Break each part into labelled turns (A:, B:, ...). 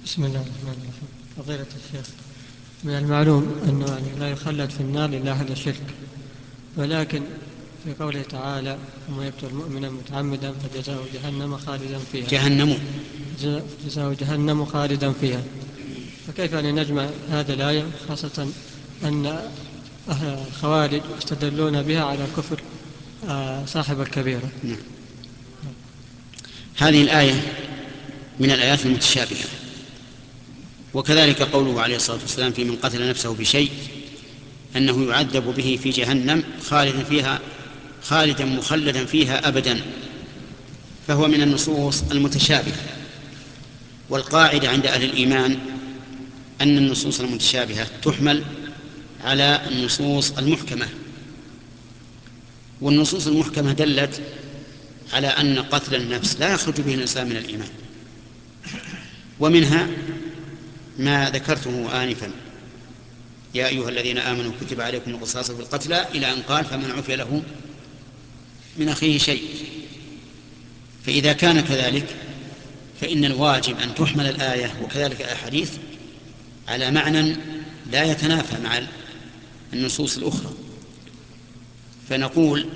A: بسم الله الرحمن الرحيم. فضيلة الشيخ، من المعلوم أنه لا يخلد في النار إلا أهل الشرك، ولكن في قوله تعالى: ومن يقتل مؤمنا متعمدا فجزاؤه جهنم خالدا فيها. جزاؤه جهنم خالدا فيها. فكيف أن نجمع هذه الآية، خاصة أن الخوارج يستدلون بها على كفر صاحب الكبيرة؟
B: نعم. هذه الآية من الآيات المتشابهة، وكذلك قوله عليه الصلاة والسلام في من قتل نفسه بشيء أنه يعذب به في جهنم خالدا مخلدا فيها أبدا، فهو من النصوص المتشابهة. والقاعدة عند أهل الإيمان أن النصوص المتشابهة تحمل على النصوص المحكمة، والنصوص المحكمة دلت على أن قتل النفس لا يخرج به الإنسان من الإيمان، ومنها ما ذكرته آنفا: يا أيها الذين آمنوا كتب عليكم القصاص في القتلى، إلى أن قال: فمن عفي له من أخيه شيء. فإذا كان كذلك فإن الواجب أن تحمل الآية وكذلك الأحاديث على معنى لا يتنافى مع النصوص الأخرى. فنقول: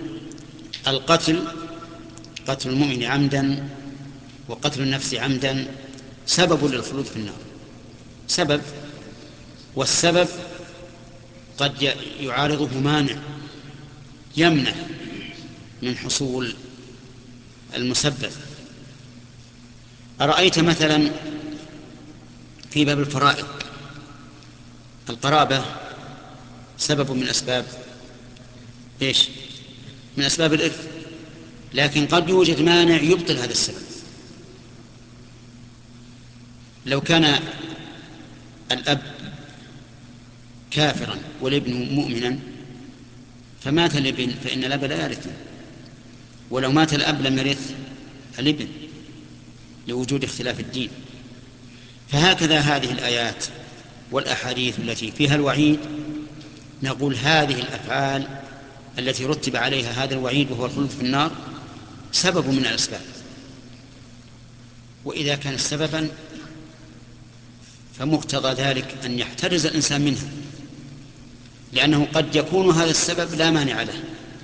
B: قتل المؤمن عمدا وقتل النفس عمدا سبب للخلود في النار، سبب، والسبب قد يعارضه مانع يمنع من حصول المسبب. أرأيت مثلا في باب الفرائض القرابة سبب من أسباب إيش؟ من أسباب الإرث، لكن قد يوجد مانع يبطل هذا السبب. لو كان الأب كافرا والابن مؤمنا فمات الابن فإن الأب لا يرث، ولو مات الأب لم يرث الابن لوجود اختلاف الدين. فهكذا هذه الآيات والأحاديث التي فيها الوعيد، نقول هذه الأفعال التي رتب عليها هذا الوعيد وهو الخلود في النار سبب من الأسباب، وإذا كان سببا فمقتضى ذلك أن يحترز الإنسان منه، لأنه قد يكون هذا السبب لا مانع له،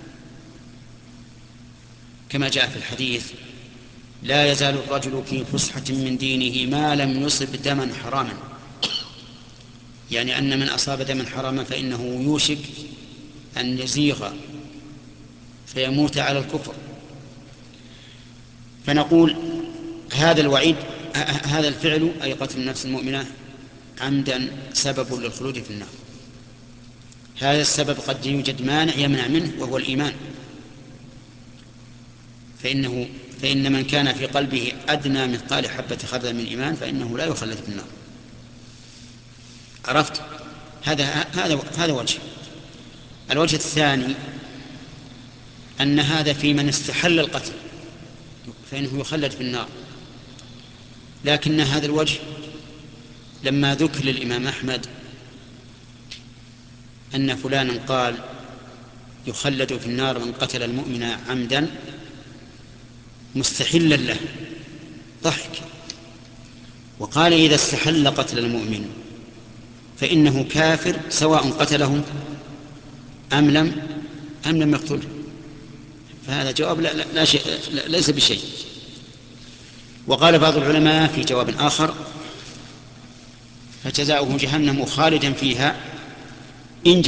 B: كما جاء في الحديث: لا يزال الرجل في فسحة من دينه ما لم يصب دما حراما، يعني أن من أصاب دما حراما فإنه يوشك أن يزيغ فيموت على الكفر. فنقول هذا الوعيد، هذا الفعل أي قتل النفس المؤمنة عمدا سبب للخلود في النار. هذا السبب قد يوجد مانع يمنع منه وهو الإيمان، فإن من كان في قلبه أدنى مثقال حبة خردل من إيمان فإنه لا يخلد في النار. عرفت؟ هذا وجه. الوجه الثاني أن هذا في من استحل القتل فإنه يخلد في النار، لكن هذا الوجه لما ذكر للإمام أحمد أن فلانا قال يخلد في النار من قتل المؤمن عمدا مستحلا له ضحك، وقال: إذا استحل قتل المؤمن فإنه كافر سواء قتله أم لم يقتله. فهذا جواب لا شيء، ليس بشيء. وقال بعض العلماء في جواب آخر: فجزاؤه جهنم خالدا فيها إن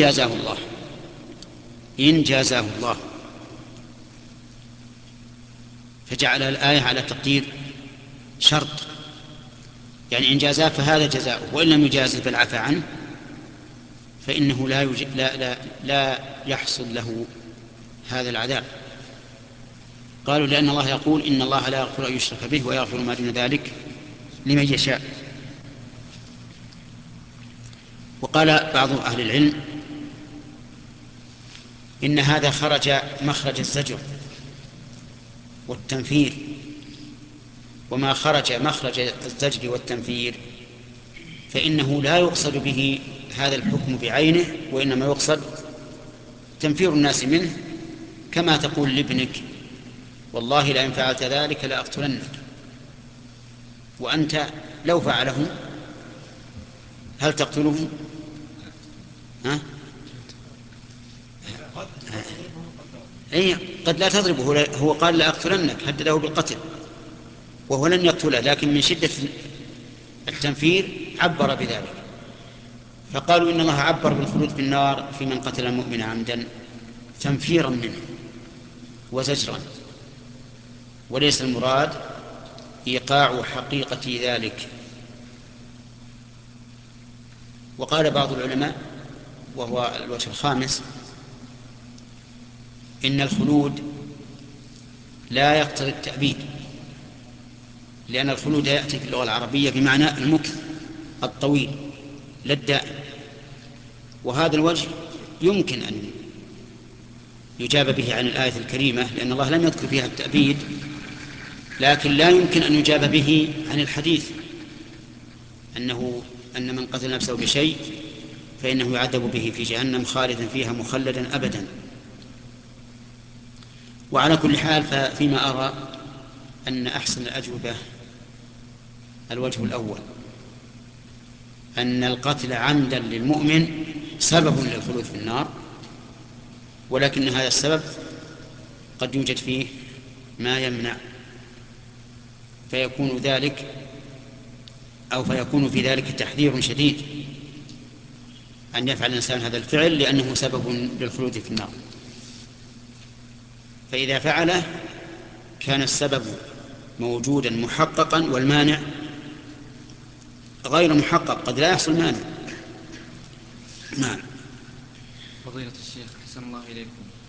B: جازاه الله. فجعل الآية على تقدير شرط، يعني إن جازاه فهذا جزاؤه، وإن لم يجازه بل عفى عنه فإنه لا يحصل له هذا العذاب. قالوا: لأن الله يقول: إن الله لا يغفر أن يشرك به ويغفر ما دون ذلك لمن يشاء. وقال بعض أهل العلم: إن هذا خرج مخرج الزجر والتنفير، وما خرج مخرج الزجر والتنفير فإنه لا يقصد به هذا الحكم بعينه، وإنما يقصد تنفير الناس منه، كما تقول لابنك: والله لئن فعلت ذلك لأقتلنك، وأنت لو فعله هل تقتله؟ ها؟ أي قد لا تضربه، هو قال لا أقتلنك، هدده بالقتل وهو لن يقتله، لكن من شدة التنفير عبر بذلك. فقالوا إن الله عبر بالخلود في النار في من قتل المؤمن عمدا تنفيرا منه وزجرا، وليس المراد إيقاع حقيقة ذلك. وقال بعض العلماء وهو الوجه الخامس إن الخلود لا يقتضي التأبيد، لأن الخلود يأتي في اللغة العربية بمعنى المكث الطويل لا الدائم، وهذا الوجه يمكن أن يجاب به عن الآية الكريمة لأن الله لم يذكر فيها التأبيد، لكن لا يمكن أن يجاب به عن الحديث أن من قتل نفسه بشيء فإنه يعذب به في جهنم خالدا فيها مخلدا أبدا. وعلى كل حال فيما أرى أن أحسن الأجوبة الوجه الأول، أن القتل عمدا للمؤمن سبب للخلود في النار، ولكن هذا السبب قد يوجد فيه ما يمنع، فيكون في ذلك تحذير شديد أن يفعل الإنسان هذا الفعل لأنه سبب للخلود في النار. فإذا فعله كان السبب موجودا محققا والمانع غير محقق، قد لا يحصل مانع. نعم.
C: فضيلة الشيخ أحسن الله إليكم،